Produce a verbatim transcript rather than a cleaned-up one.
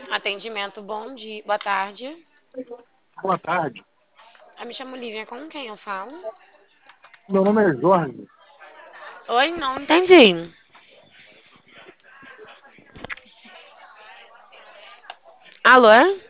Atendimento, bom dia, boa tarde. Boa tarde. Eu me chamo Lívia, com quem eu falo? Meu nome é Jorge. Oi, não entendi. Alô?